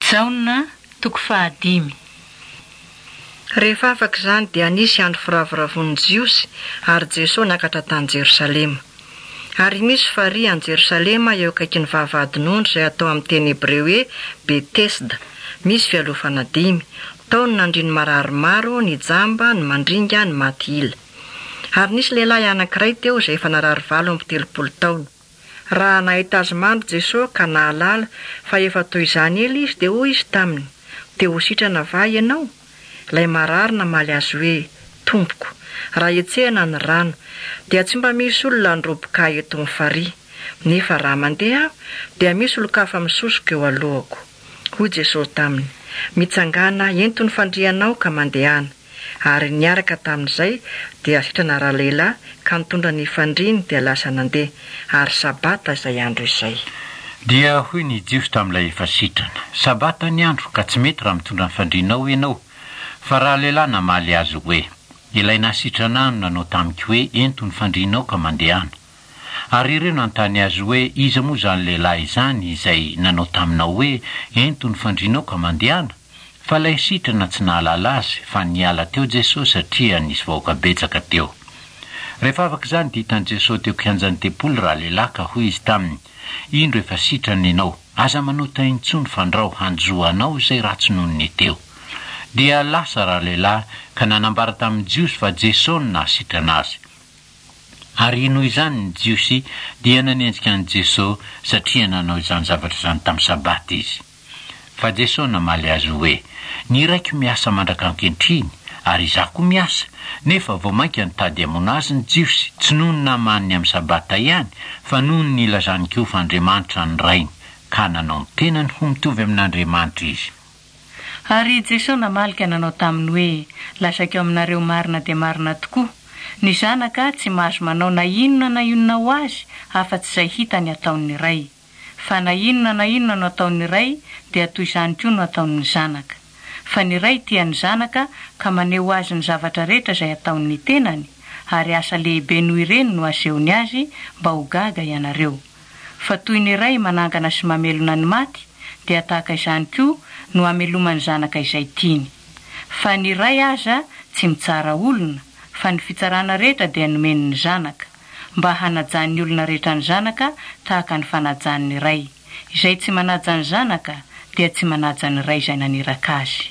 Jaona 5. Rehefa afaka izany dia nisy andro firavoravon'ny Jiosy ary Jesosy nakatra tany Jerosalema. Ary misy farihy any Jerosalema eo akaikin'ny vavahadin'ondry izay atao amin'ny teny hebreo hoe Betesda. Misy fialofana 5. Tao ny nandriny marary ny jamba, ny mandringa, ny maty ila. Ary nisy lehilahy anankiray teo izay efa narary 70 taona. Raha nahita azy mandro Jesosy ka nahalala fa efa toy izany ela izy dia hoy izy taminy: "Te ho sitrana va ianao?" Ilay marary namaly azy hoe: "Tompoko, raha etsehana ny rano dia tsy mba misy olona androboka eto amin'ny farihy. Nefa raha mandeha aho dia misy olon-kafa misosika eo alohako." Hoy Jesosy taminy: "Mitsangana ento ny fandrianao ka mandehana." Ary niaraka tamin'izay dia sitrana rahalehilahy ka nitondra ny fandriany dia lasa nandeha, ary sabata izay andro izay. Dia hoy ny Jiosy tamin'ilay efa sitrana: "Sabata ny andro ka tsy mety raha mitondra ny fandrianao ianao." Fa rahalehilahy namaly azy hoe: "Ilay nasitrana no nanao tamiko hoe ento ny fandrianao ka mandehana." Ary ireo nanontany azy hoe: "Iza moa izany lehilahy izany izay nanao taminao hoe ento ny fandrianao ka mandehana?" Fa ilay sitrana tsy nahalala azy, fa niala teo Jesosy satria nisy vahoaka betsaka teo. Rehefa afaka izany dia hitan'i Jesosy teo kianjan'ny tempolo rahalehilahy ka hoy izy taminy: "Indro efa sitrana ianao, aza manota intsony fandrao hanjoanao izay ratsy nonony teo." Dia lasa rahalehilahy ka nanambara tamin'i Jiosy fa Jesosy nasitrana azy. Ary noho izany ny Jiosy dia nanenjika an'i Jesosy satria nanao izany zavatra izany tamin'ny sabata izy. Fa Jesosy namaly azy hoe: "Ny raiky miasa mandraka ankehitriny, ary izaho koa miasa. Nefa vao mainka nitady hamono azy ny Jiosy, tsy noho ny namaniny amin'ny sabata ihany, fa noho ny ilazany koa fa Andriamanitra ny rainy, ka nanao ny tenany ho mitovy amin'Andriamanitra izy." Ary Jesosy namalika nanao taminy hoe: "Lasako aminareo marina dia marina tokoa. Ny zanaka tsy mahazo manao na inona ho azy afa-tsy izay hitany ataon'ny iray. Fa na inona no ataon'ny iray dia toy izany koa no ataon'ny zanaka. Fa ny iray tia ny zanaka ka maneho azy ny zavatra rehetra izay ataon'ny tenany, ary asa lehibe noho ireny no asehony azy mba ho gaga ianareo. Fa toy ny iray manangana sy mamelona ny maty, dia tahaka izany koa no amelomany zanaka izay tiany. Fa ny iray aza tsy mitsara olona, fa ny fitsarana rehetra dia nomeny ny zanaka, mba hanajan'ny olona rehetra ny zanaka tahaka ny fanajan'ny iray. Izay tsy manaja ny zanaka dia tsy manaja ny iray izay naniraka azy."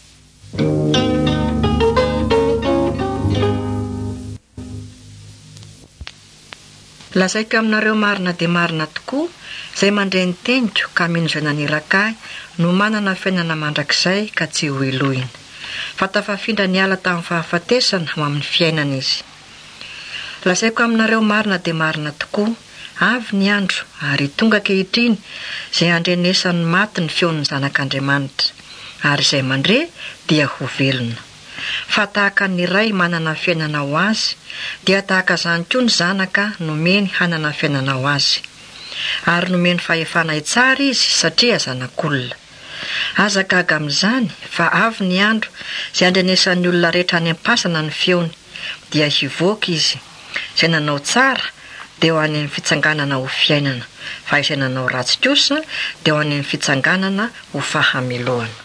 Lazaiko aminareo marina dia marina tokoa, izay mandray ny teniko ka mino izay naniraka ahy no manana fiainana mandrakizay ka tsy ho elohina. Fa tafafindra niala tamin'ny fahafatesana ho amin'ny fiainana izy. Lazaiko aminareo marina dia marina tokoa, avy ny andro ary tonga ankehitriny izay andrenesan'ny maty ny feon'ny zanak'Andriamanitra, ary izay mandre dia ho velona. Fa tahaka ny iray manana fiainana ho azy, dia tahaka izany koa ny zanaka nomeny hanana fiainana ho azy. Ary nomeny fahefana tsara izy satria zanak'olona. Aza gaga amin'izany fa avy ny andro izay andrenesan'ny olona rehetra any am-pasana ny feony, dia hivoaka izy. Izay nanao tsara dia ho any amin'ny fitsanganana ho fiainana, fa izay nanao ratsy kosa dia ho any amin'ny fitsanganana ho fahamelohana.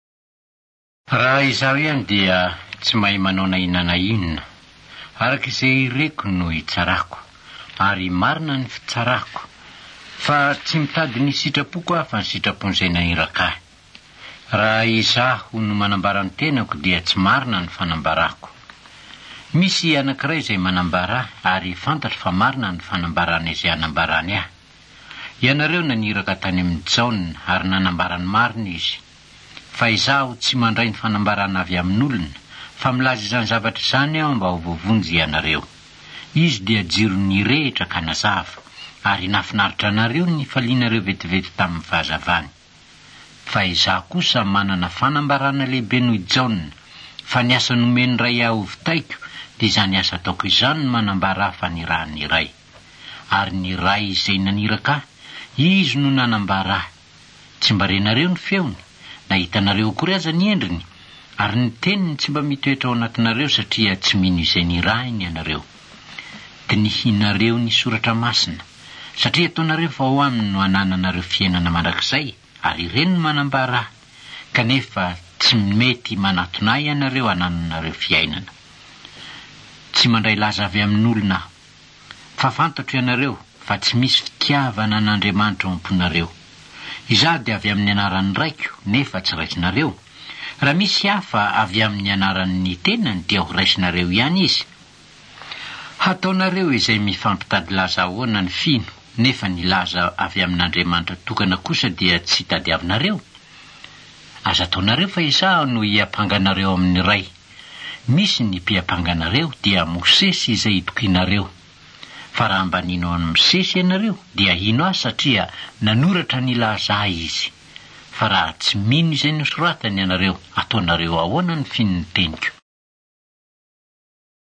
Raha izaho ihany dia tsy mahay manao na inona na inona. Araka izay ireko no hitsarako, ary marina ny fitsarako. Fa tsy mitady ny sitrapoko aho fa ny sitrapon'izay naniraka ahy. Raha izaho no manambara ny tenako dia tsy marina ny fanambarako. Misy anankiray izay manambara ary fantatra fa marina ny fanambarana izay anambarany ahy. Ianareo naniraka tany amin'ny Jaona ary nanambara ny marina izy. Fa izaho tsy mandray ny fanambarana avy amin'olona, fa milaza izany zavatra izany aho mba ho voavonjy ianareo. Izy dia jiro ny rehetra ka nazava, ary nafinaritra anareo ny falianareo vetivety tamin'ny fahazavany. Fa izaho kosa manana fanambarana lehibe noho Jaona, fa ny asa nomeny ray aho vitaiko dia izany asa ataoko izany no manambara fa ny rahan'ny iray. Ary ny ray izay naniraka, izy no nanambara. Tsy mba renareo ny feony, na hitanareo akory aza ny endriny, ary ny teniny tsy mba mitoetra ao anatinareo satria tsy mino izay nirahiny ianareo. Tinihinareo ny soratra masina, satria ataonareo fa ho aminy no anananareo fiainana mandrakizay, ary ireny no manambara. kanefa tsy mety manatona ianareo hanananareo fiainana. Tsy mandray laza avy amin'olona, fa fantatro ianareo fa tsy misy fitiavana an'Andriamanitra ao am-ponareo. Izaho dia avy amin'ny anaran'ny raiko, nefa tsy raisinareo. Raha misy hafa avy amin'ny anaran'ny tenany dia ho raisinareo ihany izy. Hataonareo izay mifampitady laza ahoana ny fino, nefa ny laza avy amin'Andriamanitra tokana kosa dia tsy tadiavinareo. Aza ataonareo fa izaho no hiampanganareo amin'ny ray. Misy ny mpiampanganareo dia Mosesy izay itokinareo. Fa raha mbanino amin'ny Mosesy ianareo dia ino azy satria nanoratra ny laza izy. Fa raha tsy mino izay nosoratany ianareo, ataonareo ahoana ny fin'ny teniko?